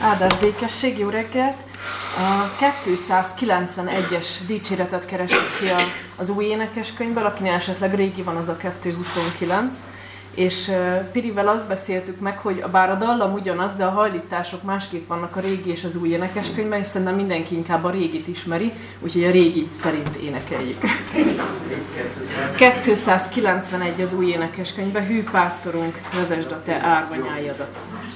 Áldás békesség, jó reggelt! A 291-es dicséretet keresünk ki az új énekeskönyvből, akinél esetleg régi van, az a 229. És Pirivel azt beszéltük meg, hogy bár a dallam ugyanaz, de a hajlítások másképp vannak a régi és az új énekeskönyvben, és szerintem mindenki inkább a régit ismeri, úgyhogy a régi szerint énekeljük. 291 az új énekeskönyvben, hű pásztorunk, vezesd a te árvanyájadat.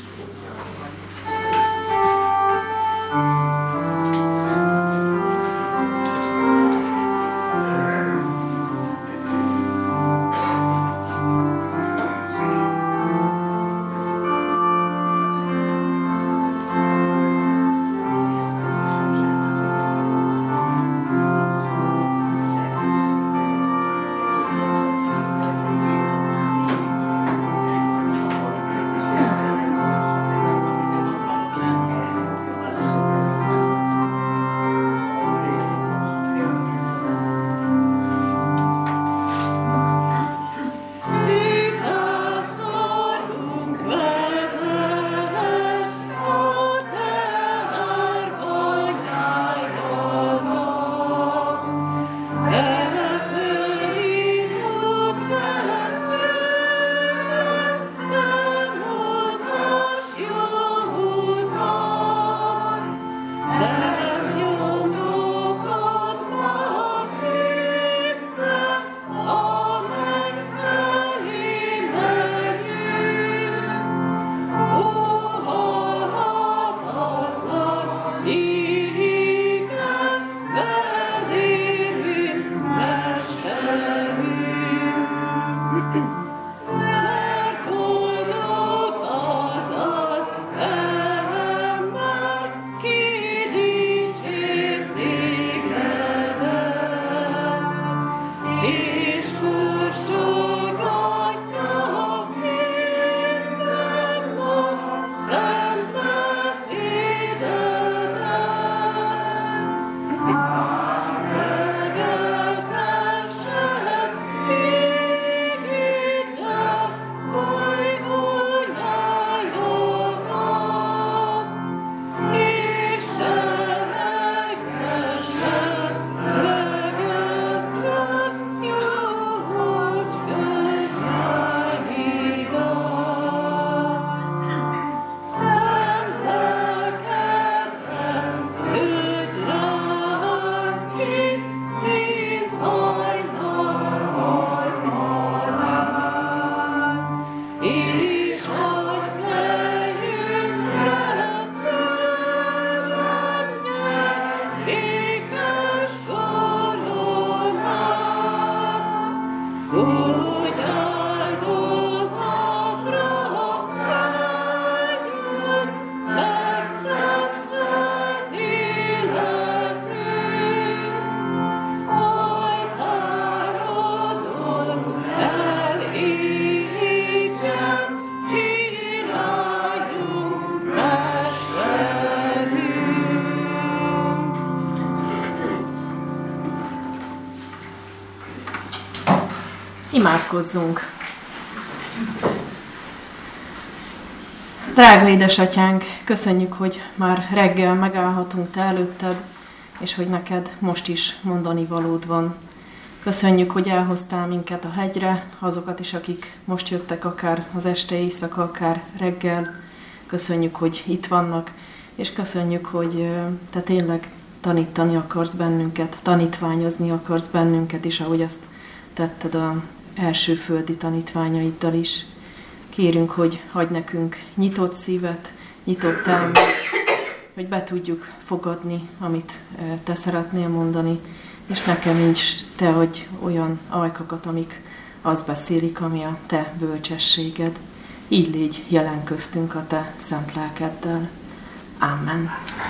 Imádkozzunk! Drága édesatyánk, köszönjük, hogy már reggel megállhatunk te előtted, és hogy neked most is mondani valód van. Köszönjük, hogy elhoztál minket a hegyre, azokat is, akik most jöttek, akár az este, éjszaka, akár reggel. Köszönjük, hogy itt vannak, és köszönjük, hogy te tényleg tanítani akarsz bennünket, tanítványozni akarsz bennünket is, ahogy azt tetted az első földi tanítványaiddal is. Kérünk, hogy adj nekünk nyitott szívet, nyitott elmet, hogy be tudjuk fogadni, amit te szeretnél mondani, és nekem is te adj olyan ajkakat, amik azt beszélik, ami a te bölcsességed. Így légy jelen köztünk a te szent lelkeddel. Amen.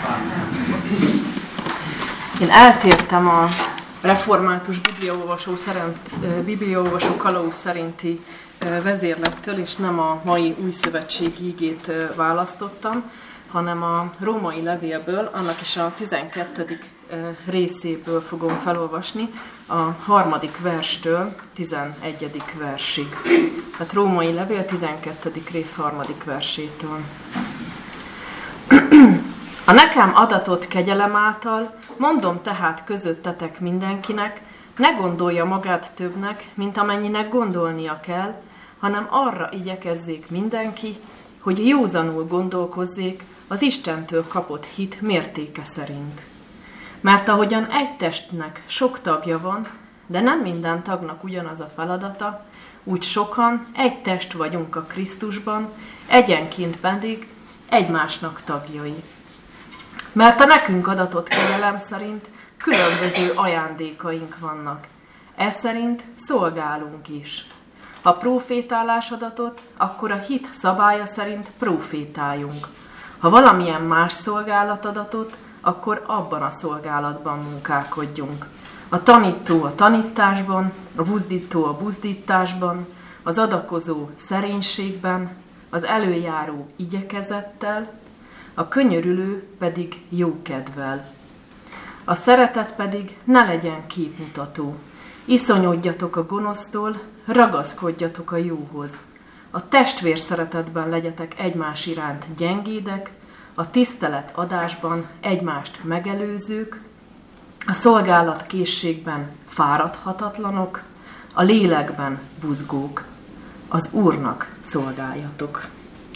Én eltértem a református bibliaolvasó kalauz szerinti vezérlettől, és nem a mai új szövetségi igét választottam, hanem a római levélből, annak is a 12. részéből fogom felolvasni, a 3. verstől 11. versig. Tehát római levél 12. rész 3. versétől. A nekem adatott kegyelem által mondom tehát közöttetek mindenkinek, ne gondolja magát többnek, mint amennyinek gondolnia kell, hanem arra igyekezzék mindenki, hogy józanul gondolkozzék az Istentől kapott hit mértéke szerint. Mert ahogyan egy testnek sok tagja van, de nem minden tagnak ugyanaz a feladata, úgy sokan egy test vagyunk a Krisztusban, egyenként pedig egymásnak tagjai. Mert a nekünk adatott kegyelem szerint különböző ajándékaink vannak. Ez szerint szolgálunk is. Ha prófétálás adatot, akkor a hit szabálya szerint prófétáljunk. Ha valamilyen más szolgálat adatot, akkor abban a szolgálatban munkálkodjunk. A tanító a tanításban, a buzdító a buzdításban, az adakozó szerénységben, az előjáró igyekezettel, a könyörülő pedig jókedvel. A szeretet pedig ne legyen képmutató. Iszonyodjatok a gonosztól, ragaszkodjatok a jóhoz. A testvér szeretetben legyetek egymás iránt gyengédek, a tisztelet adásban egymást megelőzők, a szolgálat készségben fáradhatatlanok, a lélekben buzgók. Az Úrnak szolgáljatok.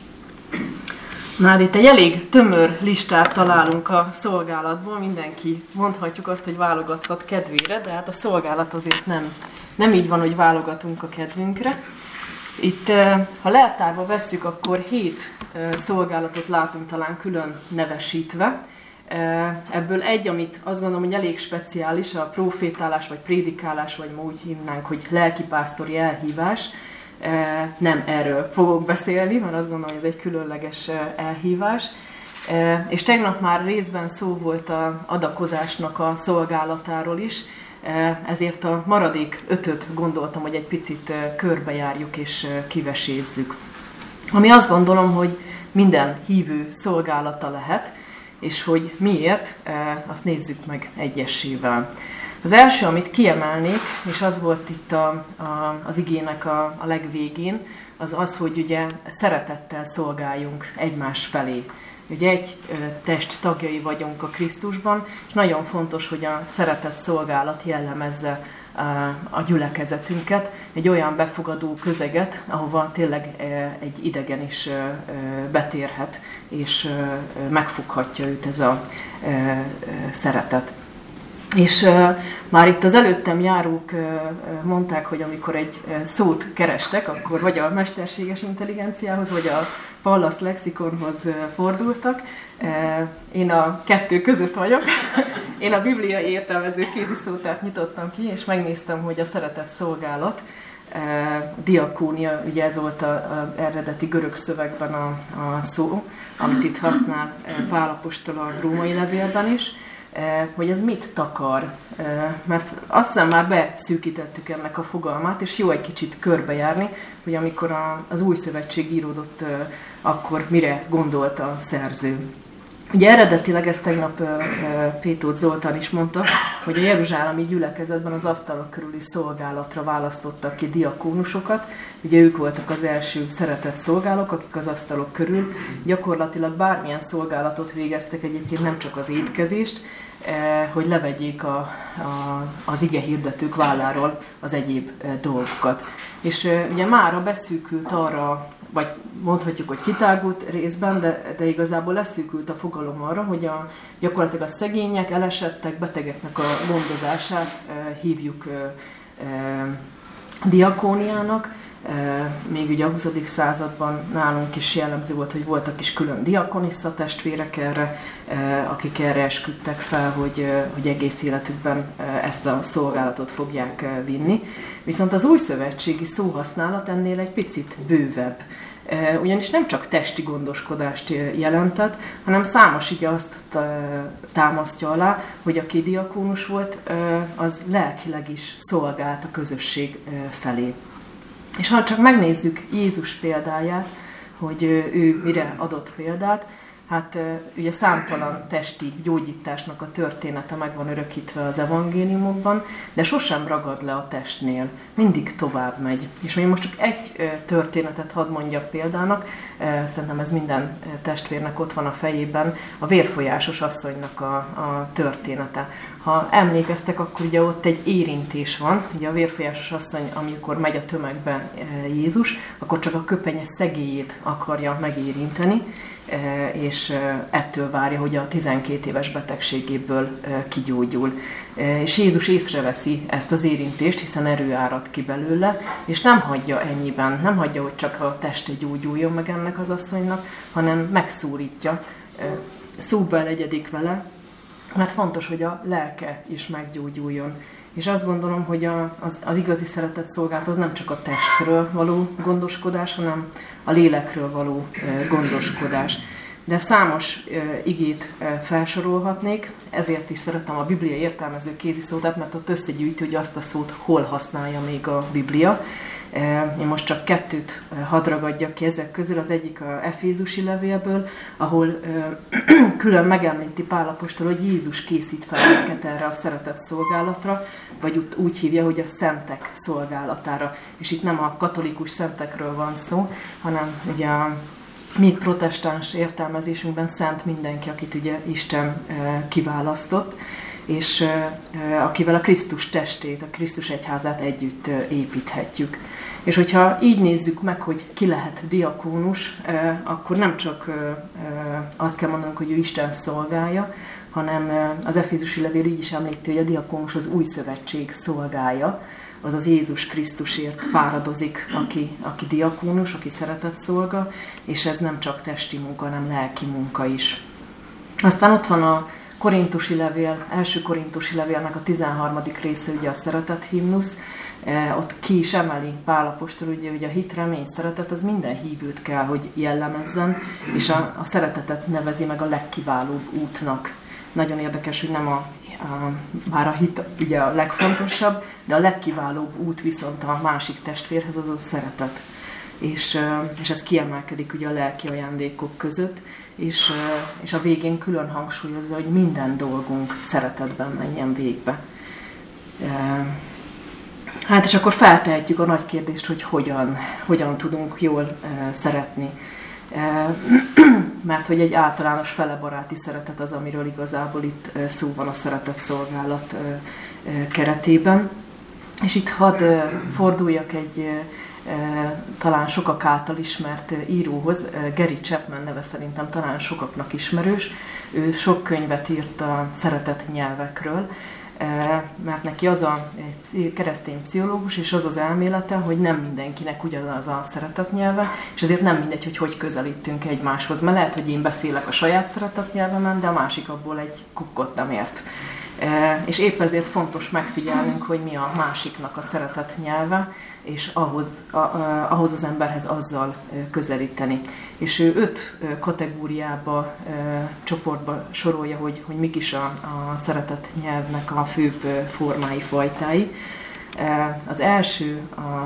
Már itt egy elég tömör listát találunk a szolgálatból, mindenki mondhatjuk azt, hogy válogathat kedvére, de hát a szolgálat azért nem így van, hogy válogatunk a kedvünkre. Itt, ha leltárba vesszük, akkor 7 szolgálatot látunk talán külön nevesítve. Ebből egy, amit azt gondolom, hogy elég speciális, a profétálás vagy prédikálás, vagy ma úgy hívnánk, hogy lelkipásztori elhívás. Nem erről fogok beszélni, mert azt gondolom, hogy ez egy különleges elhívás. És tegnap már részben szó volt az adakozásnak a szolgálatáról is, ezért a maradék 5-öt gondoltam, hogy egy picit körbejárjuk és kivesézzük. Ami azt gondolom, hogy minden hívő szolgálata lehet, és hogy miért, azt nézzük meg egyesével. Az első, amit kiemelnék, és az volt itt az igének a legvégén, az az, hogy ugye szeretettel szolgáljunk egymás felé. Ugye egy test tagjai vagyunk a Krisztusban, és nagyon fontos, hogy a szeretet szolgálat jellemezze a gyülekezetünket, egy olyan befogadó közeget, ahova tényleg egy idegen is betérhet, és megfoghatja őt ez a szeretet. És már itt az előttem járók mondták, hogy amikor egy szót kerestek, akkor vagy a mesterséges intelligenciához, vagy a Pallas lexikonhoz fordultak. Én a kettő között vagyok. Én a bibliai értelmező kéziszótárt nyitottam ki, és megnéztem, hogy a szeretett szolgálat, diakónia, ugye ez volt az eredeti görög szövegben a szó, amit itt használ Pál apostol a római levélben is, hogy ez mit takar, mert azt hiszem már beszűkítettük ennek a fogalmát, és jó egy kicsit körbejárni, hogy amikor az új szövetség íródott, akkor mire gondolt a szerző. Ugye eredetileg ezt tegnap Pétót Zoltán is mondta, hogy a jeruzsálemi gyülekezetben az asztalok körüli szolgálatra választottak ki diakónusokat. Ugye ők voltak az első szeretett szolgálók, akik az asztalok körül gyakorlatilag bármilyen szolgálatot végeztek, egyébként nem csak az étkezést, hogy levegyék az ige hirdetők válláról az egyéb dolgokat. És ugye mára beszűkült arra, vagy mondhatjuk, hogy kitágult részben, de igazából leszűkült a fogalom arra, hogy gyakorlatilag a szegények, elesettek, betegeknek a gondozását hívjuk diakóniának. Még ugye a 20. században nálunk is jellemző volt, hogy voltak is külön diakonissza testvérek erre, akik erre esküdtek fel, hogy egész életükben ezt a szolgálatot fogják vinni. Viszont az új szövetségi szóhasználat ennél egy picit bővebb. Ugyanis nem csak testi gondoskodást jelentett, hanem számos ige azt támasztja alá, hogy aki diakónus volt, az lelkileg is szolgált a közösség felé. És ha csak megnézzük Jézus példáját, hogy ő mire adott példát, hát ugye számtalan testi gyógyításnak a története meg van örökítve az evangéliumokban, de sosem ragad le a testnél, mindig tovább megy. És még most csak egy történetet hadd mondjak példának, szerintem ez minden testvérnek ott van a fejében, a vérfolyásos asszonynak a története. Ha emlékeztek, akkor ugye ott egy érintés van, ugye a vérfolyásos asszony, amikor megy a tömegbe Jézus, akkor csak a köpenye szegélyét akarja megérinteni, és ettől várja, hogy a 12 éves betegségéből kigyógyul. És Jézus észreveszi ezt az érintést, hiszen erő árad ki belőle, és nem hagyja ennyiben, nem hagyja, hogy csak a teste gyógyuljon meg ennek az asszonynak, hanem megszólítja, szóba legyedik vele, mert fontos, hogy a lelke is meggyógyuljon. És azt gondolom, hogy az igazi szeretet szolgálat az nem csak a testről való gondoskodás, hanem a lélekről való gondoskodás. De számos igét felsorolhatnék, ezért is szeretem a Biblia értelmező kéziszótát, mert ott összegyűjti, hogy azt a szót hol használja még a Biblia. Én most csak 2 hadd ragadjak ki ezek közül, az egyik a Efézusi levélből, ahol külön megemlíti Pál apostol, hogy Jézus készít fel minket erre a szeretett szolgálatra, vagy úgy hívja, hogy a szentek szolgálatára. És itt nem a katolikus szentekről van szó, hanem ugye a mi protestáns értelmezésünkben szent mindenki, akit ugye Isten kiválasztott, és akivel a Krisztus testét, a Krisztus egyházát együtt építhetjük. És hogyha így nézzük meg, hogy ki lehet diakónus, akkor nem csak azt kell mondanunk, hogy ő Isten szolgálja, hanem az Efézusi levél így is említi, hogy a diakónus az új szövetség szolgálja, azaz Jézus Krisztusért fáradozik, aki diakónus, aki szeretett szolga, és ez nem csak testi munka, hanem lelki munka is. Aztán ott van a Korintusi levél, első Korintusi levélnek a 13. része, ugye a szeretet himnusz, ott ki is emeli Pál apostol, ugye, hogy a hit, remény, szeretet az minden hívőt kell, hogy jellemezzen, és a szeretetet nevezi meg a legkiválóbb útnak. Nagyon érdekes, hogy nem bár a hit ugye a legfontosabb, de a legkiválóbb út viszont a másik testvérhez az a szeretet. És ez kiemelkedik ugye a lelki ajándékok között, és a végén külön hangsúlyozza, hogy minden dolgunk szeretetben menjen végbe. Hát és akkor feltehetjük a nagy kérdést, hogy hogyan tudunk jól szeretni. Mert hogy egy általános felebaráti szeretet az, amiről igazából itt szó van a szeretett szolgálat keretében. És itt hadd forduljak egy talán sokak által ismert íróhoz, Gary Chapman neve szerintem talán sokaknak ismerős. Ő sok könyvet írt a szeretett nyelvekről, mert neki az a keresztény pszichológus, és az az elmélete, hogy nem mindenkinek ugyanaz a szeretett nyelve, és ezért nem mindegy, hogy közelítünk egymáshoz. Mert lehet, hogy én beszélek a saját szeretett nyelvemen, de a másik abból egy kukkot nem ért. És épp ezért fontos megfigyelnünk, hogy mi a másiknak a szeretett nyelve, és ahhoz az emberhez azzal közelíteni. És ő 5 kategóriába, csoportba sorolja, hogy mik is a szeretett nyelvnek a főbb formái, fajtái. Az első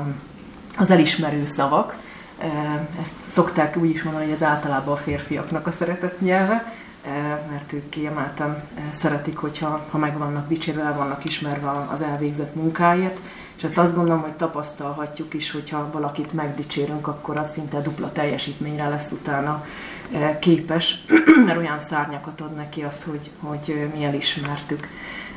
az elismerő szavak. Ezt szokták úgy is mondani, hogy ez általában a férfiaknak a szeretett nyelve, mert ők kiemelten szeretik, hogyha meg vannak dicsérve, el vannak ismerve az elvégzett munkáért, és ezt azt gondolom, hogy tapasztalhatjuk is, hogyha valakit megdicsérünk, akkor az szinte dupla teljesítményre lesz utána képes, mert olyan szárnyakat ad neki az, hogy mi elismertük.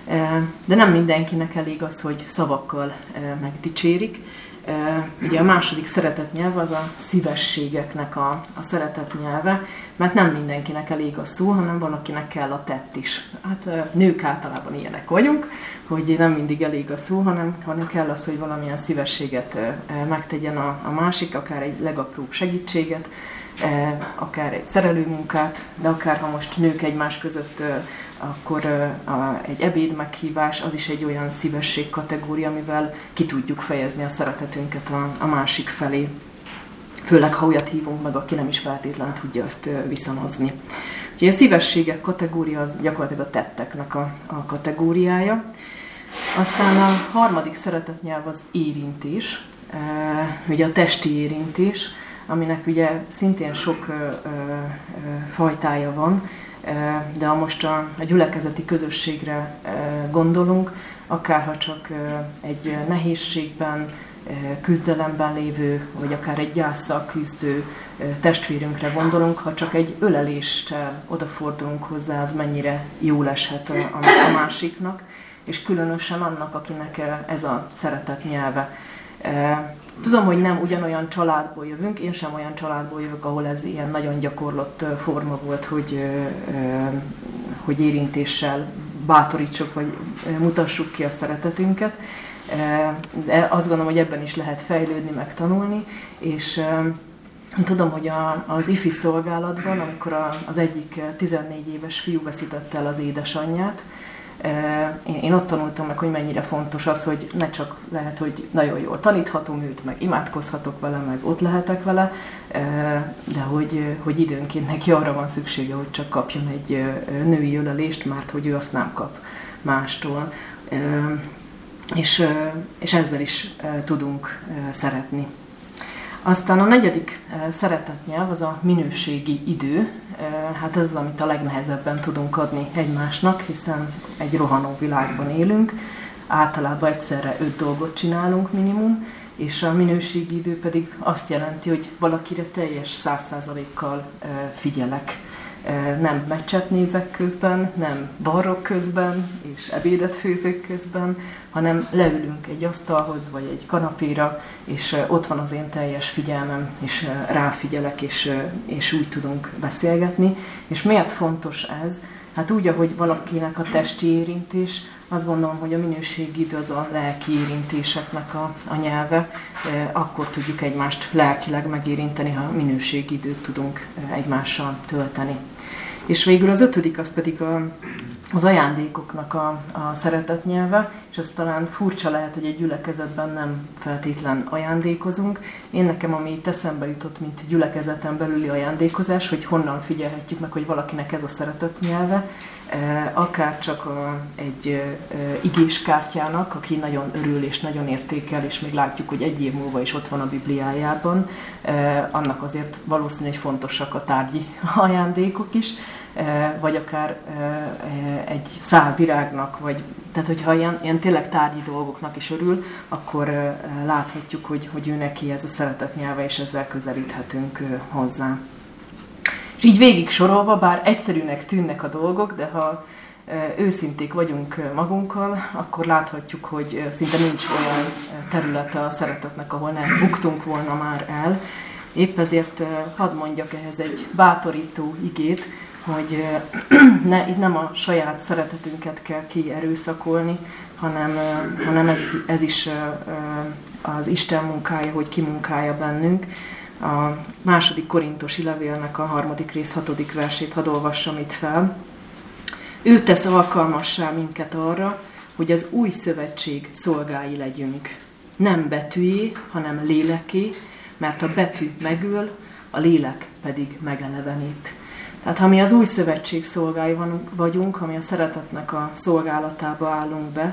De nem mindenkinek elég az, hogy szavakkal megdicsérik. Ugye a második szeretett nyelv az a szívességeknek a szeretett nyelve, mert nem mindenkinek elég a szó, hanem valakinek kell a tett is. Hát nők általában ilyenek vagyunk, hogy nem mindig elég a szó, hanem kell az, hogy valamilyen szívességet megtegyen a másik, akár egy legapróbb segítséget, akár egy szerelőmunkát, de akár ha most nők egymás között, akkor egy ebéd meghívás, az is egy olyan szívesség kategória, amivel ki tudjuk fejezni a szeretetünket a másik felé. Főleg, ha olyat hívunk meg, aki nem is feltétlenül tudja ezt viszonozni. Úgyhogy a szívességek kategória az gyakorlatilag a tetteknek a kategóriája. Aztán a harmadik szeretett nyelv az érintés, ugye a testi érintés, aminek ugye szintén sok fajtája van, de ha most a gyülekezeti közösségre gondolunk, akárha csak egy nehézségben, küzdelemben lévő, vagy akár egy gyásszal küzdő testvérünkre gondolunk, ha csak egy öleléssel odafordulunk hozzá, az mennyire jól eshet a másiknak, és különösen annak, akinek ez a szeretet nyelve. Tudom, hogy nem ugyanolyan családból jövünk, én sem olyan családból jövök, ahol ez ilyen nagyon gyakorlott forma volt, hogy érintéssel bátorítsuk, vagy mutassuk ki a szeretetünket. De azt gondolom, hogy ebben is lehet fejlődni, meg tanulni, és tudom, hogy az ifi szolgálatban, amikor az egyik 14 éves fiú veszítette el az édesanyját, én ott tanultam meg, hogy mennyire fontos az, hogy ne csak lehet, hogy nagyon jól taníthatom őt, meg imádkozhatok vele, meg ott lehetek vele, de hogy időnként neki arra van szüksége, hogy csak kapjon egy női ölelést, mert hogy ő azt nem kap mástól. És ezzel is tudunk szeretni. Aztán a negyedik szeretetnyelv az a minőségi idő. Hát ez az, amit a legnehezebben tudunk adni egymásnak, hiszen egy rohanó világban élünk. Általában egyszerre 5 dolgot csinálunk minimum, és a minőségi idő pedig azt jelenti, hogy valakire teljes 100%-kal figyelek. Nem meccset nézek közben, nem varrok közben, és ebédet főzök közben, hanem leülünk egy asztalhoz, vagy egy kanapéra, és ott van az én teljes figyelmem, és ráfigyelek, és úgy tudunk beszélgetni. És miért fontos ez? Hát úgy, ahogy valakinek a testi érintés, azt gondolom, hogy a minőségi idő az a lelki érintéseknek a nyelve, akkor tudjuk egymást lelkileg megérinteni, ha minőségi időt tudunk egymással tölteni. És végül az 5. az pedig az ajándékoknak a szeretetnyelve, és ez talán furcsa lehet, hogy egy gyülekezetben nem feltétlen ajándékozunk. Én nekem, ami itt eszembe jutott, mint gyülekezeten belüli ajándékozás, hogy honnan figyelhetjük meg, hogy valakinek ez a szeretetnyelve, akár csak egy igéskártyának, aki nagyon örül és nagyon értékel, és még látjuk, hogy 1 év múlva is ott van a Bibliájában, annak azért valószínűleg fontosak a tárgyi ajándékok is, vagy akár egy szál virágnak, tehát hogyha ilyen tényleg tárgyi dolgoknak is örül, akkor láthatjuk, hogy ő neki ez a szeretetnyelve, és ezzel közelíthetünk hozzá. És így végig sorolva, bár egyszerűnek tűnnek a dolgok, de ha őszinték vagyunk magunkkal, akkor láthatjuk, hogy szinte nincs olyan területe a szeretetnek, ahol nem buktunk volna már el. Épp ezért hadd mondjak ehhez egy bátorító igét, hogy itt nem a saját szeretetünket kell kierőszakolni, hanem ez is az Isten munkája, hogy kimunkálja bennünk. A 2. Korintusi levélnek a 3. rész 6. versét hadd olvassam itt fel. Ő tesz alkalmassá minket arra, hogy az új szövetség szolgái legyünk. Nem betűjé, hanem léleké, mert a betű megöl, a lélek pedig megelevenít. Tehát ha mi az új szövetség szolgái vagyunk, ha mi a szeretetnek a szolgálatába állunk be,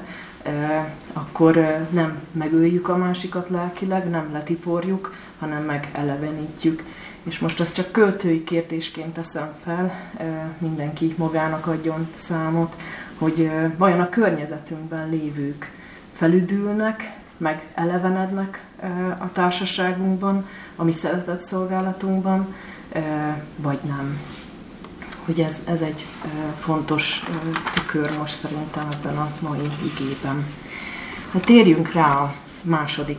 akkor nem megöljük a másikat lelkileg, nem letiporjuk, hanem megelevenítjük. És most azt csak költői kérdésként teszem fel, mindenki magának adjon számot, hogy vajon a környezetünkben lévők felüdülnek, meg elevenednek a társaságunkban, a mi szeretett szolgálatunkban, vagy nem. Hogy ez egy fontos tükör most szerintem ebben a mai igében. Térjünk rá a 2.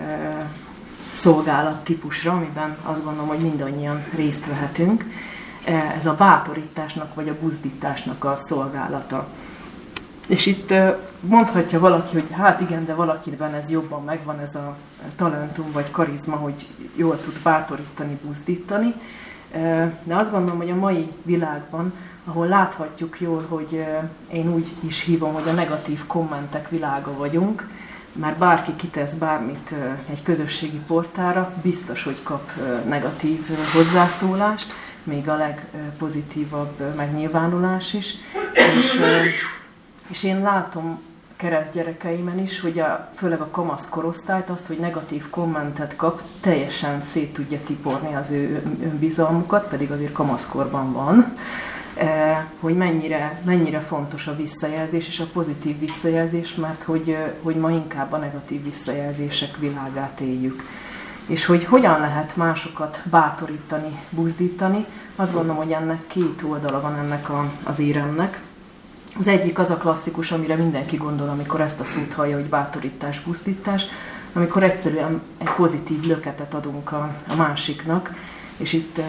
szolgálattípusra, amiben azt gondolom, hogy mindannyian részt vehetünk. Ez a bátorításnak vagy a buzdításnak a szolgálata. És itt mondhatja valaki, hogy hát igen, de valakiben ez jobban megvan, ez a talentum vagy karizma, hogy jól tud bátorítani, buzdítani. De azt gondolom, hogy a mai világban, ahol láthatjuk jól, hogy én úgy is hívom, hogy a negatív kommentek világa vagyunk, már bárki kitesz bármit egy közösségi portára, biztos, hogy kap negatív hozzászólást, még a legpozitívabb megnyilvánulás is. És én látom keresztgyerekeimen is, hogy főleg a kamasz korosztályt, azt, hogy negatív kommentet kap, teljesen szét tudja tiporni az ő önbizalmukat, pedig azért kamaszkorban van, hogy mennyire fontos a visszajelzés és a pozitív visszajelzés, mert hogy ma inkább a negatív visszajelzések világát éljük. És hogy hogyan lehet másokat bátorítani, buzdítani, azt gondolom, hogy ennek két oldala van ennek az éremnek. Az egyik az a klasszikus, amire mindenki gondol, amikor ezt a szót hallja, hogy bátorítás, buzdítás, amikor egyszerűen egy pozitív löketet adunk a másiknak, és itt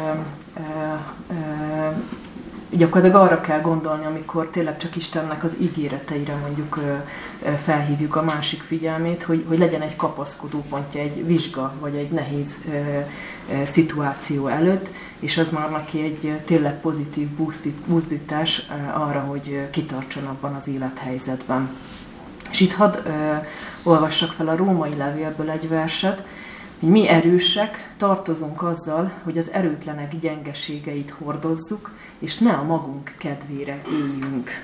gyakorlatilag arra kell gondolni, amikor tényleg csak Istennek az ígéreteire mondjuk felhívjuk a másik figyelmét, hogy legyen egy kapaszkodópontja, egy vizsga, vagy egy nehéz szituáció előtt, és az már neki egy tényleg pozitív buzdítás arra, hogy kitartson abban az élethelyzetben. És itt hadd olvassak fel a római levélből egy verset, hogy mi erősek tartozunk azzal, hogy az erőtlenek gyengeségeit hordozzuk, és ne a magunk kedvére éljünk.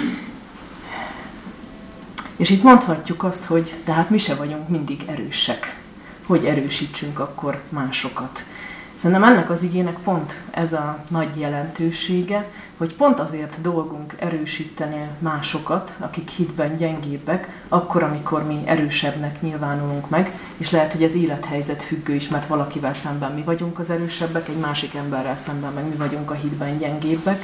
És itt mondhatjuk azt, hogy tehát mi se vagyunk mindig erősek. Hogy erősítsünk akkor másokat. Szerintem ennek az igének pont ez a nagy jelentősége, hogy pont azért dolgunk erősíteni másokat, akik hitben gyengébbek, akkor, amikor mi erősebbnek nyilvánulunk meg, és lehet, hogy ez élethelyzet függő is, mert valakivel szemben mi vagyunk az erősebbek, egy másik emberrel szemben meg mi vagyunk a hitben gyengébbek.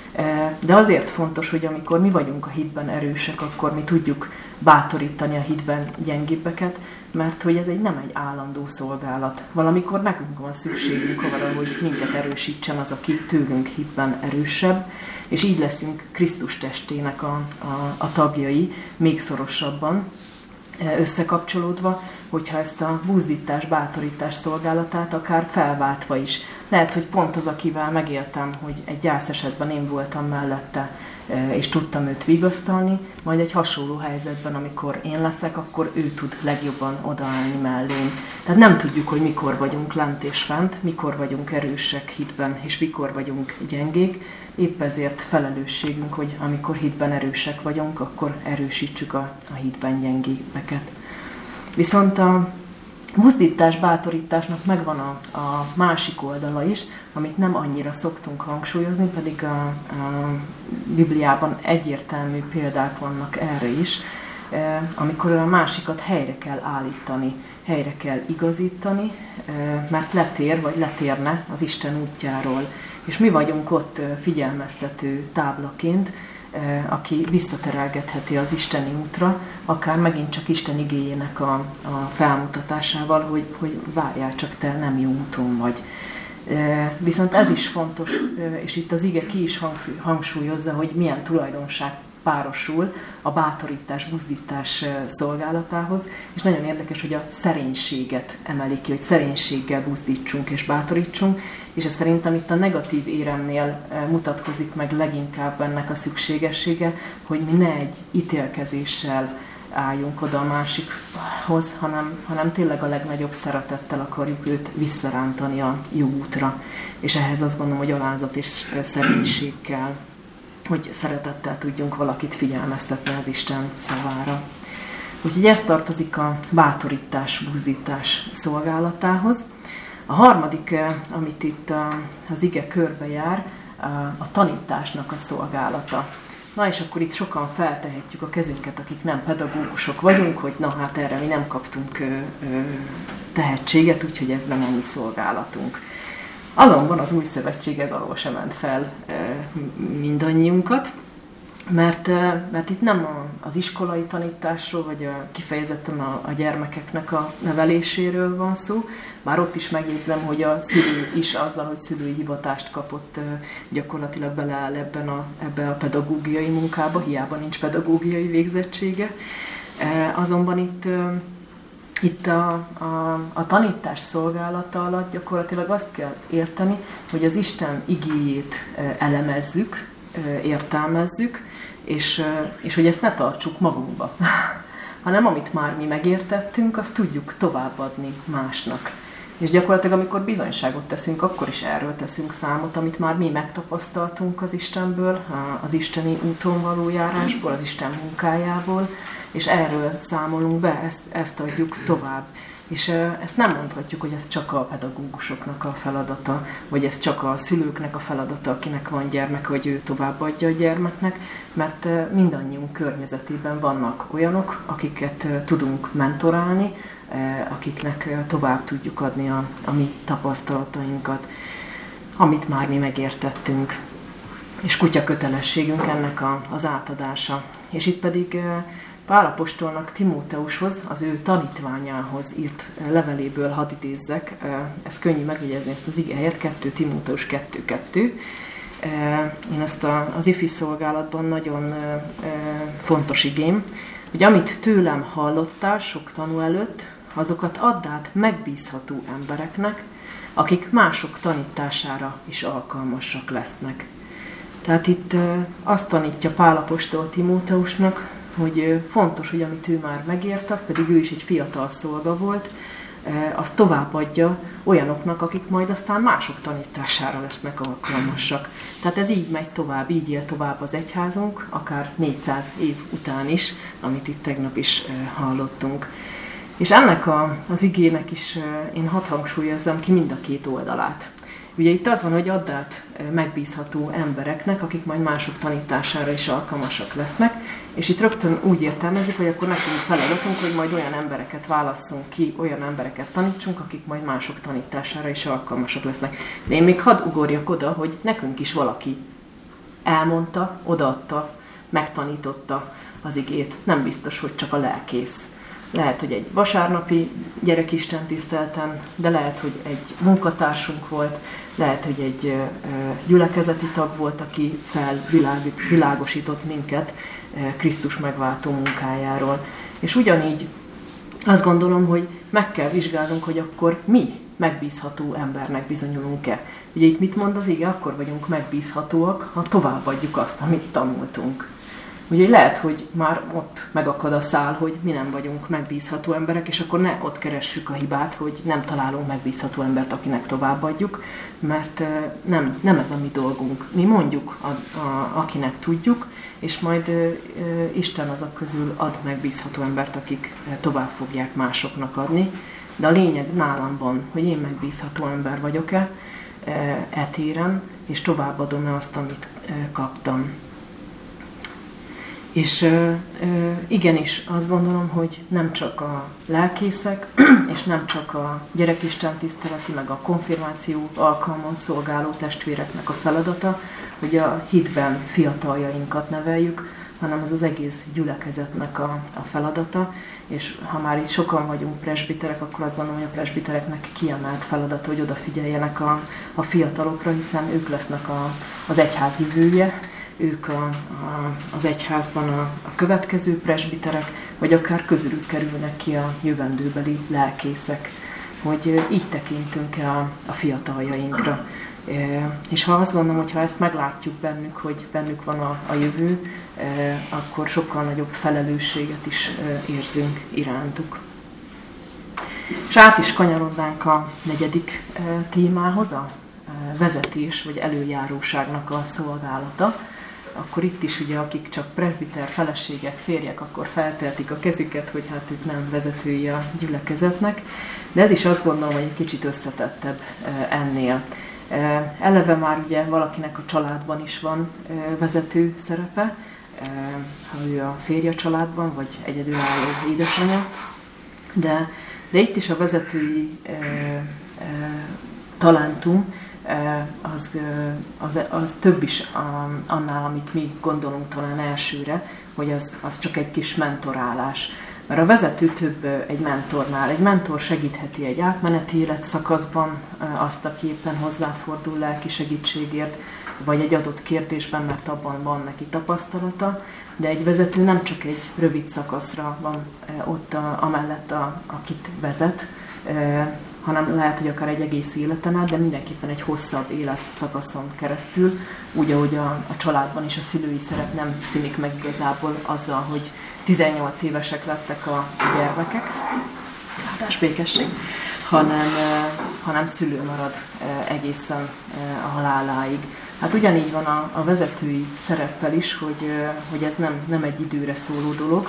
De azért fontos, hogy amikor mi vagyunk a hitben erősek, akkor mi tudjuk bátorítani a hitben gyengébbeket, mert hogy ez nem egy állandó szolgálat. Valamikor nekünk van szükségünk arra, hogy minket erősítsen az, aki tőlünk hitben erősebb, és így leszünk Krisztus testének a tagjai még szorosabban összekapcsolódva, hogyha ezt a buzdítás, bátorítás szolgálatát akár felváltva is. Lehet, hogy pont az, akivel megéltem, hogy egy gyász esetben én voltam mellette, és tudtam őt vigasztalni, majd egy hasonló helyzetben, amikor én leszek, akkor ő tud legjobban odaállni mellém. Tehát nem tudjuk, hogy mikor vagyunk lent és fent, mikor vagyunk erősek hitben, és mikor vagyunk gyengék. Épp ezért felelősségünk, hogy amikor hitben erősek vagyunk, akkor erősítsük a hitben gyengébbeket. Viszont a buzdítás, bátorításnak megvan a másik oldala is, amit nem annyira szoktunk hangsúlyozni, pedig a Bibliában egyértelmű példák vannak erre is, amikor a másikat helyre kell állítani, helyre kell igazítani, mert letér vagy letérne az Isten útjáról. És mi vagyunk ott figyelmeztető táblaként, aki visszaterelgetheti az isteni útra, akár megint csak Isten igéjének a felmutatásával, hogy várjál csak, te nem jó úton vagy. Viszont ez is fontos, és itt az ige ki is hangsúlyozza, hogy milyen tulajdonság párosul a bátorítás, buzdítás szolgálatához, és nagyon érdekes, hogy a szerénységet emeli ki, hogy szerénységgel buzdítsunk és bátorítsunk, és ez szerintem itt a negatív éremnél mutatkozik meg leginkább ennek a szükségessége, hogy mi ne egy ítélkezéssel álljunk oda a másikhoz, hanem tényleg a legnagyobb szeretettel akarjuk őt visszarántani a jó útra. És ehhez azt gondolom, hogy alázat és szerénység kell, hogy szeretettel tudjunk valakit figyelmeztetni az Isten szavára. Úgyhogy ez tartozik a bátorítás, buzdítás szolgálatához. A harmadik, amit itt az ige körbejár, a tanításnak a szolgálata. Na és akkor itt sokan feltehetjük a kezünket, akik nem pedagógusok vagyunk, hogy na hát erre mi nem kaptunk tehetséget, úgyhogy ez nem a mi szolgálatunk. Azonban az Új Szövetség ez alól sem ment fel mindannyiunkat, mert itt nem az iskolai tanításról, vagy kifejezetten a gyermekeknek a neveléséről van szó, bár ott is megjegyzem, hogy a szülő is azzal, hogy szülői hivatást kapott, gyakorlatilag beleáll ebbe a pedagógiai munkába, hiába nincs pedagógiai végzettsége. Azonban itt a tanítás szolgálata alatt gyakorlatilag azt kell érteni, hogy az Isten igéjét elemezzük, értelmezzük, és hogy ezt ne tartsuk magunkba, hanem amit már mi megértettünk, azt tudjuk továbbadni másnak. És gyakorlatilag, amikor bizonyságot teszünk, akkor is erről teszünk számot, amit már mi megtapasztaltunk az Istenből, az isteni úton való járásból, az Isten munkájából, és erről számolunk be, ezt adjuk tovább. És ezt nem mondhatjuk, hogy ez csak a pedagógusoknak a feladata, vagy ez csak a szülőknek a feladata, akinek van gyermek, hogy ő továbbadja a gyermeknek, mert mindannyiunk környezetében vannak olyanok, akiket tudunk mentorálni, akiknek tovább tudjuk adni a mi tapasztalatainkat, amit már mi megértettünk. És kutya kötelességünk ennek az átadása. És itt pedig Pál apostolnak Timóteushoz, az ő tanítványához írt leveléből hadd idézzek. Ez könnyű megjegyezni ezt az igehelyet, 2 Timóteus 2.2. Én ezt az ifi szolgálatban nagyon fontos igém, hogy amit tőlem hallottál sok tanú előtt, azokat add át megbízható embereknek, akik mások tanítására is alkalmasak lesznek. Tehát itt azt tanítja Pál apostol Timóteusnak, hogy fontos, hogy amit ő már megértett, pedig ő is egy fiatal szolga volt, azt továbbadja olyanoknak, akik majd aztán mások tanítására lesznek alkalmasak. Tehát ez így megy tovább, így él tovább az egyházunk, akár 400 év után is, amit itt tegnap is hallottunk. És ennek az igének is én hadd hangsúlyozzam ki mind a két oldalát. Ugye itt az van, hogy add át megbízható embereknek, akik majd mások tanítására is alkalmasak lesznek, és itt rögtön úgy értelmezik, hogy akkor nekünk feladatunk, hogy majd olyan embereket válasszunk ki, olyan embereket tanítsunk, akik majd mások tanítására is alkalmasak lesznek. De én még hadd ugorjak oda, hogy nekünk is valaki elmondta, odaadta, megtanította az igét. Nem biztos, hogy csak a lelkész. Lehet, hogy egy vasárnapi gyerekistentiszteleten, de lehet, hogy egy munkatársunk volt, lehet, hogy egy gyülekezeti tag volt, aki felvilágosított minket Krisztus megváltó munkájáról. És ugyanígy azt gondolom, hogy meg kell vizsgálnunk, hogy akkor mi megbízható embernek bizonyulunk-e. Ugye itt mit mond az ige? Akkor vagyunk megbízhatóak, ha továbbadjuk azt, amit tanultunk. Ugye lehet, hogy már ott megakad a szál, hogy mi nem vagyunk megbízható emberek, és akkor ne ott keressük a hibát, hogy nem találunk megbízható embert, akinek továbbadjuk, mert nem ez a mi dolgunk. Mi mondjuk, akinek tudjuk, és majd Isten azok közül ad megbízható embert, akik tovább fogják másoknak adni. De a lényeg nálam van, hogy én megbízható ember vagyok-e téren, és továbbadom-e azt, amit kaptam. És igenis azt gondolom, hogy nem csak a lelkészek, és nem csak a gyerekistentiszteleti, meg a konfirmáció alkalmon szolgáló testvéreknek a feladata, hogy a hitben fiataljainkat neveljük, hanem ez az egész gyülekezetnek a feladata. És ha már itt sokan vagyunk presbiterek, akkor azt gondolom, hogy a presbitereknek kiemelt feladata, hogy odafigyeljenek a fiatalokra, hiszen ők lesznek az egyház jövője, ők az egyházban a következő presbiterek, vagy akár közülük kerülnek ki a jövendőbeli lelkészek, hogy így tekintünk a fiataljainkra. És ha azt gondolom, hogy ha ezt meglátjuk bennük, hogy bennük van a jövő, akkor sokkal nagyobb felelősséget is érzünk irántuk. És át is kanyarodnánk a 4. témához, a vezetés vagy előjáróságnak a szolgálata. Akkor itt is ugye, akik csak presbiter, feleségek, férjek, akkor feltehetik a kezüket, hogy hát ők nem vezetői a gyülekezetnek. De ez is azt gondolom, hogy egy kicsit összetettebb ennél. Eleve már ugye valakinek a családban is van vezető szerepe, ha ő a férje családban, vagy egyedülálló édesanyja. De itt is a vezetői talentum, az több is annál, amit mi gondolunk talán elsőre, hogy az csak egy kis mentorálás. Mert a vezető több egy mentornál. Egy mentor segítheti egy átmeneti életszakaszban azt, aki éppen hozzáfordul lelki segítségért, vagy egy adott kérdésben, mert abban van neki tapasztalata, de egy vezető nem csak egy rövid szakaszra van ott amellett, akit vezet, hanem lehet, hogy akár egy egész életen át, de mindenképpen egy hosszabb életszakaszon keresztül, úgy, ahogy a családban is a szülői szerep nem szűnik meg igazából azzal, hogy 18 évesek lettek a gyermekek, áldás békesség, hanem szülő marad egészen a haláláig. Hát ugyanígy van a vezetői szereppel is, hogy ez nem egy időre szóló dolog,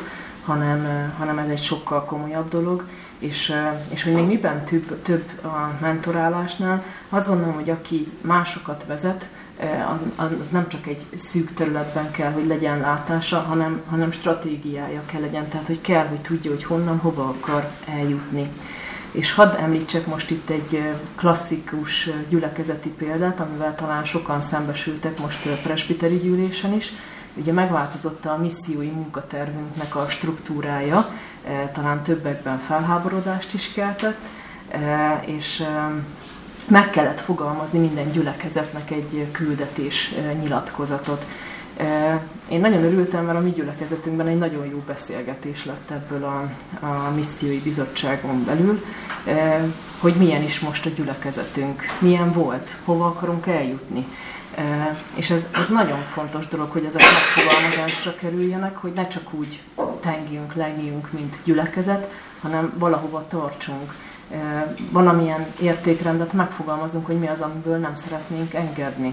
hanem ez egy sokkal komolyabb dolog, és hogy még miben több a mentorálásnál, azt gondolom, hogy aki másokat vezet, az nem csak egy szűk területben kell, hogy legyen látása, hanem stratégiája kell legyen, tehát hogy kell, hogy tudja, hogy honnan, hova akar eljutni. És hadd említsek most itt egy klasszikus gyülekezeti példát, amivel talán sokan szembesültek most presbiteri gyűlésen is. Ugye megváltozott a missziói munkatervünknek a struktúrája, talán többekben felháborodást is keltett, és meg kellett fogalmazni minden gyülekezetnek egy küldetés nyilatkozatot. Én nagyon örültem, mert a mi gyülekezetünkben egy nagyon jó beszélgetés lett ebből a missziói bizottságon belül, hogy milyen is most a gyülekezetünk, milyen volt, hova akarunk eljutni. És ez nagyon fontos dolog, hogy ezek megfogalmazásra kerüljenek, hogy ne csak úgy tengjünk, lengjünk, mint gyülekezet, hanem valahova tartsunk. Valamilyen értékrendet megfogalmazunk, hogy mi az, amiből nem szeretnénk engedni.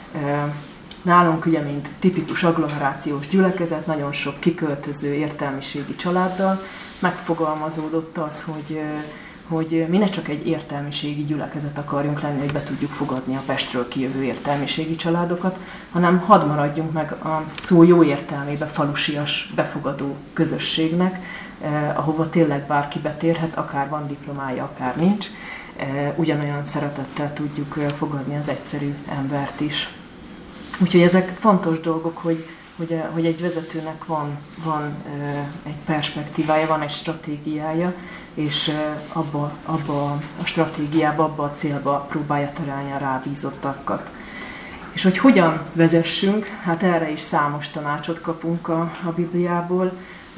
Nálunk ugye, mint tipikus agglomerációs gyülekezet, nagyon sok kiköltöző értelmiségi családdal megfogalmazódott az, hogy mi ne csak egy értelmiségi gyülekezet akarjunk lenni, hogy be tudjuk fogadni a Pestről kijövő értelmiségi családokat, hanem hadd maradjunk meg a szó jó értelmébe falusias befogadó közösségnek, ahova tényleg bárki betérhet, akár van diplomája, akár nincs. Ugyanolyan szeretettel tudjuk fogadni az egyszerű embert is. Úgyhogy ezek fontos dolgok, hogy egy vezetőnek van egy perspektívája, van egy stratégiája, és abba a stratégiába, abba a célba próbálja terelni a rábízottakat. És hogy hogyan vezessünk, hát erre is számos tanácsot kapunk a Bibliából.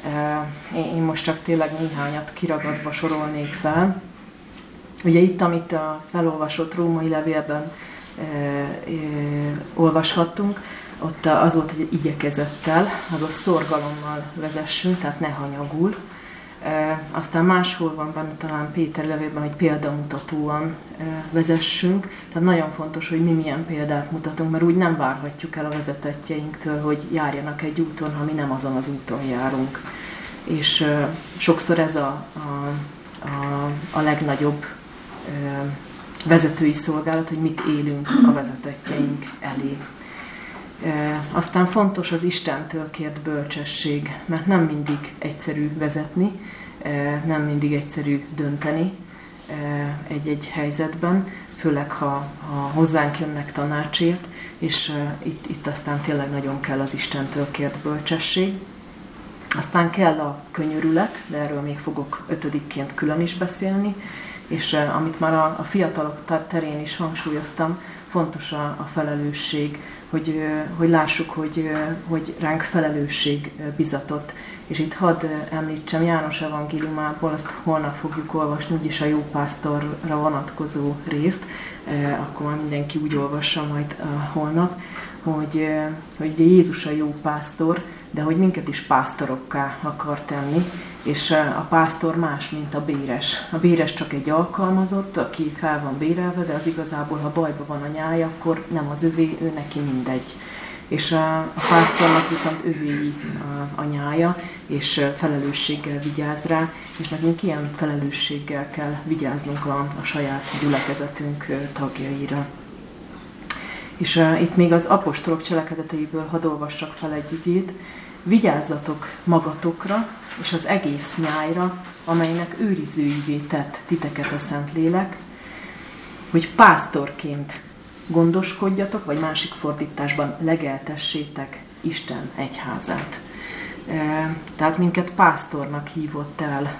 Én most csak tényleg néhányat kiragadva sorolnék fel. Ugye itt, amit a felolvasott római levélben olvashattunk, ott az volt, hogy igyekezettel, azaz szorgalommal vezessünk, tehát ne hanyagul. Aztán máshol van benne talán Péter levélben, hogy példamutatóan vezessünk. Tehát nagyon fontos, hogy mi milyen példát mutatunk, mert úgy nem várhatjuk el a vezetettjeinktől, hogy járjanak egy úton, ha mi nem azon az úton járunk. És sokszor ez a legnagyobb vezetői szolgálat, hogy mit élünk a vezetettjeink elé. Aztán fontos az Istentől kért bölcsesség, mert nem mindig egyszerű vezetni, nem mindig egyszerű dönteni egy-egy helyzetben, főleg ha hozzánk jönnek tanácsért, és itt aztán tényleg nagyon kell az Istentől kért bölcsesség. Aztán kell a könyörület, de erről még fogok 5-ként külön is beszélni, és amit már a fiatalok terén is hangsúlyoztam, fontos a felelősség, hogy lássuk, hogy ránk felelősség bizatott. És itt hadd említsem János evangéliumából, azt holnap fogjuk olvasni, úgyis a jó pásztorra vonatkozó részt, akkor már mindenki úgy olvassa majd holnap, hogy Jézus a jó pásztor, de hogy minket is pásztorokká akar tenni, és a pásztor más, mint a béres. A béres csak egy alkalmazott, aki fel van bérelve, de az igazából, ha bajban van a nyája, akkor nem az övé, ő neki mindegy. És a pásztornak viszont övéi a nyája, és felelősséggel vigyáz rá, és nekünk ilyen felelősséggel kell vigyáznunk a saját gyülekezetünk tagjaira. És itt még az apostolok cselekedeteiből hadd olvassak fel egy igét. Vigyázzatok magatokra, és az egész nyájra, amelynek őrizőivé tett titeket a Szentlélek, hogy pásztorként gondoskodjatok, vagy másik fordításban legeltessétek Isten egyházát. Tehát minket pásztornak hívott el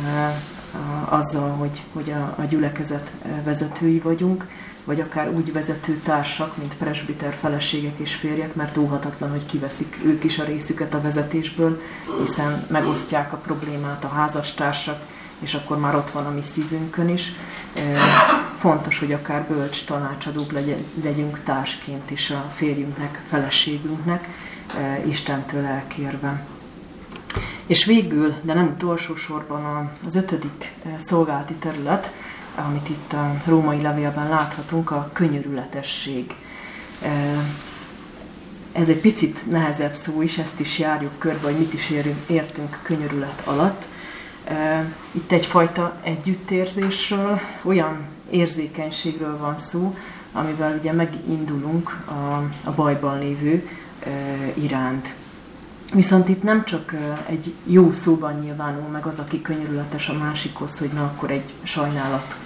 azzal, hogy a gyülekezet vezetői vagyunk, vagy akár úgy vezető társak, mint presbiter feleségek és férjek, mert óhatatlan, hogy kiveszik ők is a részüket a vezetésből, hiszen megosztják a problémát a házastársak, és akkor már ott van a mi szívünkön is. Fontos, hogy akár bölcs tanácsadók legyünk társként is a férjünknek, feleségünknek, Istentől elkérve. És végül, de nem utolsó sorban az 5. szolgálati terület, amit itt a római levélben láthatunk, a könyörületesség. Ez egy picit nehezebb szó is, ezt is járjuk körbe, hogy mit is értünk könyörület alatt. Itt egyfajta együttérzésről, olyan érzékenységről van szó, amivel ugye megindulunk a bajban lévő iránt. Viszont itt nem csak egy jó szóban nyilvánul meg az, aki könyörületes a másikhoz, hogy na akkor egy sajnálat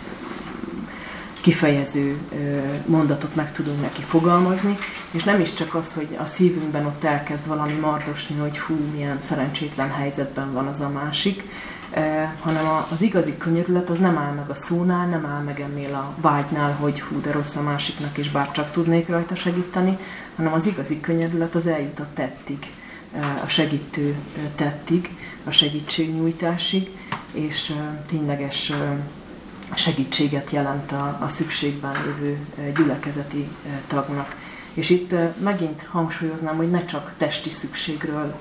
kifejező mondatot meg tudunk neki fogalmazni, és nem is csak az, hogy a szívünkben ott elkezd valami mardosni, hogy hú, milyen szerencsétlen helyzetben van az a másik, hanem az igazi könyörület az nem áll meg a szónál, nem áll meg ennél a vágynál, hogy hú, de rossz a másiknak, és bár csak tudnék rajta segíteni, hanem az igazi könyörület az eljut a tettig, a segítő tettig, a segítségnyújtásig, és tényleges segítséget jelent a szükségben lévő gyülekezeti tagnak. És itt megint hangsúlyoznám, hogy ne csak testi szükségről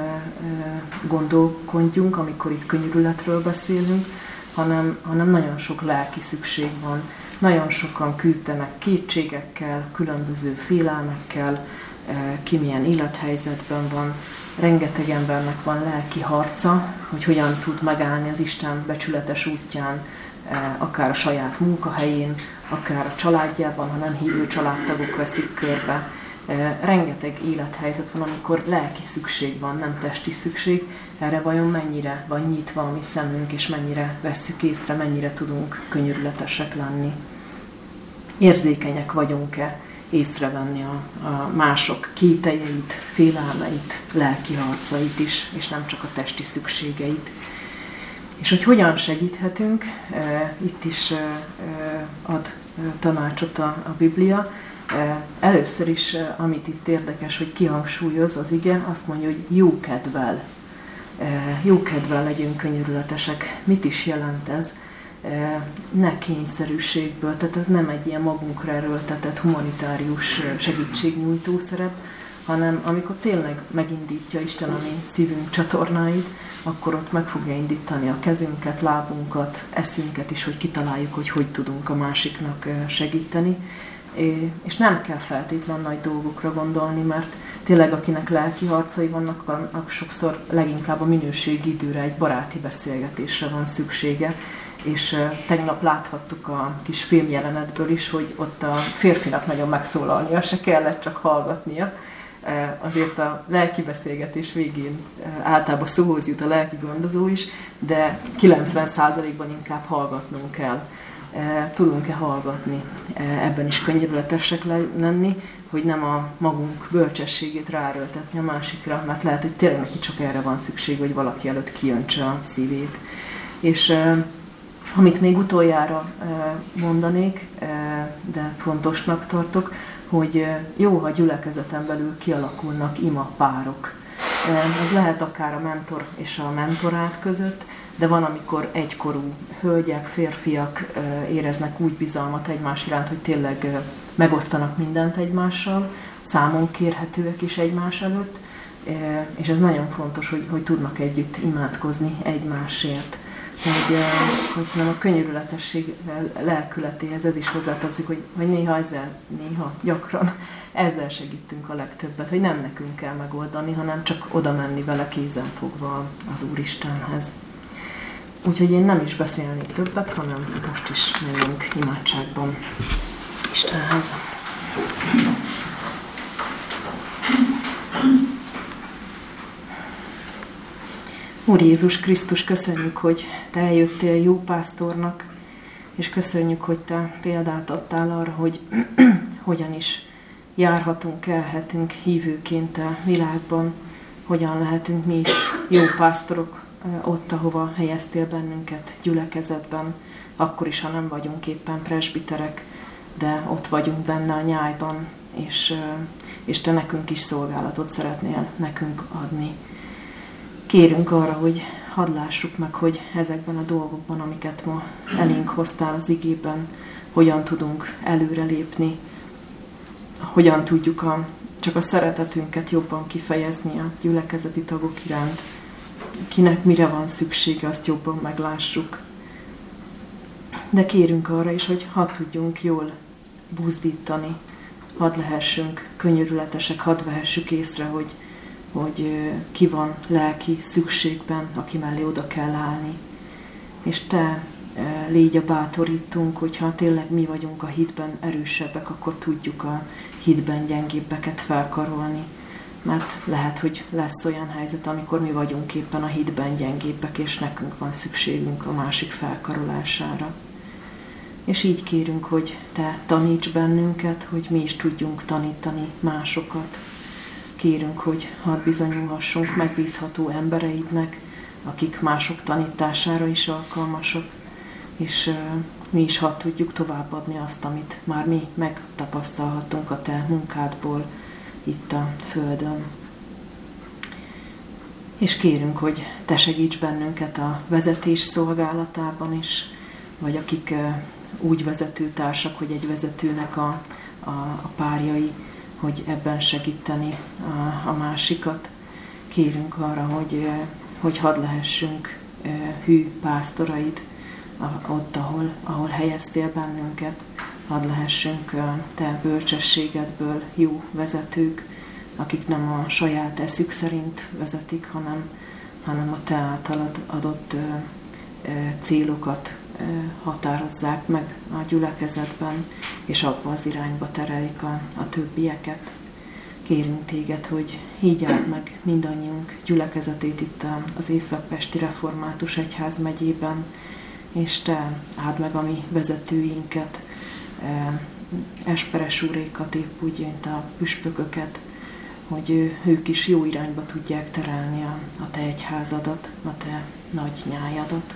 gondolkodjunk, amikor itt könyörületről beszélünk, hanem nagyon sok lelki szükség van. Nagyon sokan küzdenek kétségekkel, különböző félelmekkel, ki milyen élethelyzetben van. Rengeteg embernek van lelki harca, hogy hogyan tud megállni az Isten becsületes útján, akár a saját munkahelyén, akár a családjában, ha nem hívő családtagok veszik körbe. Rengeteg élethelyzet van, amikor lelki szükség van, nem testi szükség. Erre vajon mennyire van nyitva a mi szemünk, és mennyire vesszük észre, mennyire tudunk könyörületesek lenni. Érzékenyek vagyunk-e észrevenni a mások kételjeit, félelmeit, lelki harcait is, és nem csak a testi szükségeit. És hogy hogyan segíthetünk, itt is ad tanácsot a Biblia. Először is, amit itt érdekes, hogy kihangsúlyoz az ige, azt mondja, hogy jókedvel legyünk könyörületesek. Mit is jelent ez? Ne kényszerűségből, tehát ez nem egy ilyen magunkra erőltetett humanitárius segítségnyújtó szerep, hanem amikor tényleg megindítja Isten a mi szívünk csatornáit, akkor ott meg fogja indítani a kezünket, lábunkat, eszünket is, hogy kitaláljuk, hogy tudunk a másiknak segíteni. És nem kell feltétlen nagy dolgokra gondolni, mert tényleg akinek lelki harcai vannak, annak sokszor leginkább a minőségi időre, egy baráti beszélgetésre van szüksége. És tegnap láthattuk a kis filmjelenetből is, hogy ott a férfinak nagyon megszólalnia se kellett, csak hallgatnia. Azért a lelki beszélgetés végén általában szóhoz jut a lelki gondozó is, de 90%-ban inkább hallgatnunk kell. Tudunk-e hallgatni, ebben is könyörületesek lenni, hogy nem a magunk bölcsességét ráerőltetni a másikra, mert lehet, hogy tényleg neki csak erre van szükség, hogy valaki előtt kijöntse a szívét. És amit még utoljára mondanék, de fontosnak tartok, hogy jó, ha gyülekezeten belül kialakulnak imapárok. Ez lehet akár a mentor és a mentorát között, de van, amikor egykorú hölgyek, férfiak éreznek úgy bizalmat egymás iránt, hogy tényleg megosztanak mindent egymással, számon kérhetőek is egymás előtt, és ez nagyon fontos, hogy tudnak együtt imádkozni egymásért. Hogy szerintem a könyörületesség lelkületéhez ez is hozzátartozik, hogy néha gyakran ezzel segítünk a legtöbbet, hogy nem nekünk kell megoldani, hanem csak oda menni vele kézen fogva az Úristenhez. Úgyhogy én nem is beszélnék többet, hanem most is menjünk imádságban Istenhez. Úr Jézus Krisztus, köszönjük, hogy Te eljöttél jó pásztornak, és köszönjük, hogy Te példát adtál arra, hogy hogyan is járhatunk, elhetünk hívőként a világban, hogyan lehetünk mi is jó pásztorok ott, ahova helyeztél bennünket gyülekezetben, akkor is, ha nem vagyunk éppen presbiterek, de ott vagyunk benne a nyájban, és Te nekünk is szolgálatot szeretnél nekünk adni. Kérünk arra, hogy hadd lássuk meg, hogy ezekben a dolgokban, amiket ma elénk hoztál az igében, hogyan tudunk előrelépni, hogyan tudjuk csak a szeretetünket jobban kifejezni a gyülekezeti tagok iránt. Kinek mire van szüksége, azt jobban meglássuk. De kérünk arra is, hogy hadd tudjunk jól buzdítani hadd lehessünk könyörületesek, hadd vehessük észre, hogy ki van lelki szükségben, aki mellé oda kell állni. És Te légy a bátorítunk, hogyha tényleg mi vagyunk a hitben erősebbek, akkor tudjuk a hitben gyengébbeket felkarolni. Mert lehet, hogy lesz olyan helyzet, amikor mi vagyunk éppen a hitben gyengébbek, és nekünk van szükségünk a másik felkarolására. És így kérünk, hogy Te taníts bennünket, hogy mi is tudjunk tanítani másokat. Kérünk, hogy hadd bizonyulhassunk megbízható embereidnek, akik mások tanítására is alkalmasak, és mi is hadd tudjuk továbbadni azt, amit már mi megtapasztalhattunk a Te munkádból itt a Földön. És kérünk, hogy Te segíts bennünket a vezetés szolgálatában is, vagy akik úgy vezetőtársak, hogy egy vezetőnek a párjai, hogy ebben segíteni a másikat. Kérünk arra, hogy hadd lehessünk hű pásztoraid ott, ahol helyeztél bennünket. Hadd lehessünk Te bölcsességedből jó vezetők, akik nem a saját eszük szerint vezetik, hanem a Te általad adott célokat határozzák meg a gyülekezetben, és abba az irányba terelik a többieket. Kérünk Téged, hogy így áld meg mindannyiunk gyülekezetét itt az Észak-Pesti Református Egyházmegyében, és Te áld meg a mi vezetőinket, Esperes úrékat, épp úgy, mint a püspököket, hogy ők is jó irányba tudják terelni a Te egyházadat, a Te nagy nyájadat.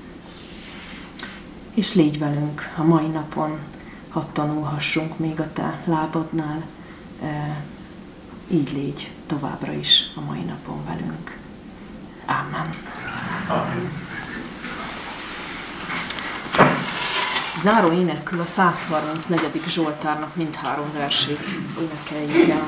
És légy velünk a mai napon, hadd tanulhassunk még a Te lábadnál, így légy továbbra is a mai napon velünk. Ámen. Amen. Záró énekkül a 134. Zsoltárnak mindhárom versét énekeljük el.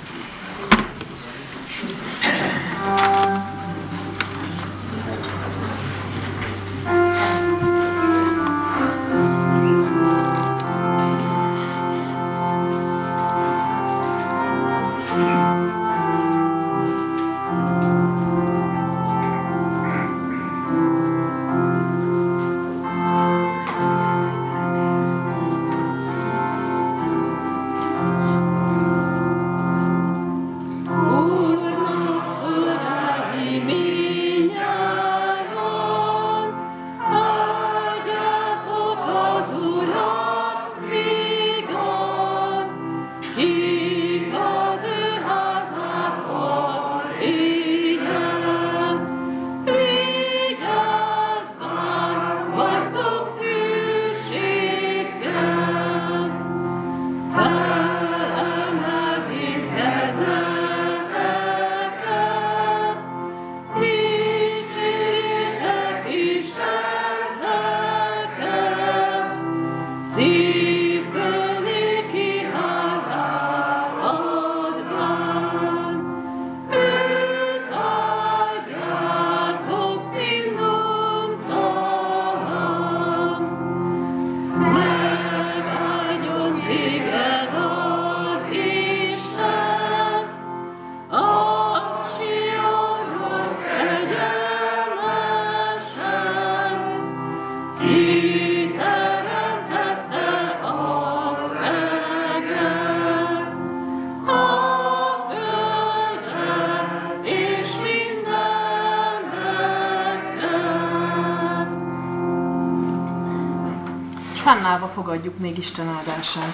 Fennállva fogadjuk még Isten áldását.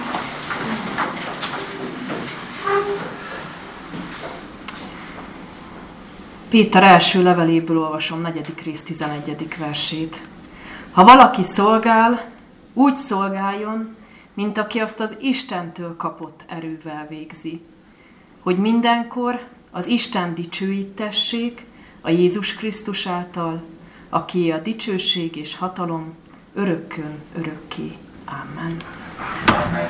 Péter első leveléből olvasom 4. rész 11. versét. Ha valaki szolgál, úgy szolgáljon, mint aki azt az Istentől kapott erővel végzi, hogy mindenkor az Isten dicsőítessék a Jézus Krisztus által, akié a dicsőség és hatalom örökkön örökké. Amen.